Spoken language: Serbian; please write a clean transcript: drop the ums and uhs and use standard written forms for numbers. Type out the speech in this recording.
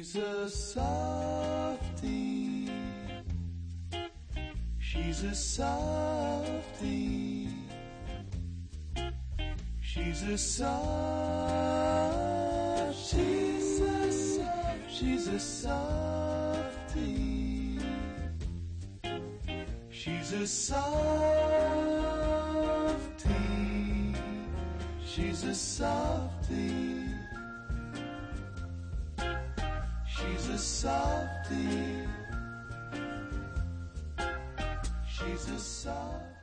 She's a softie. She's a softie. She's a softie. She's a softie. She's a softie. She's a softie. She's a softie. She's a softie.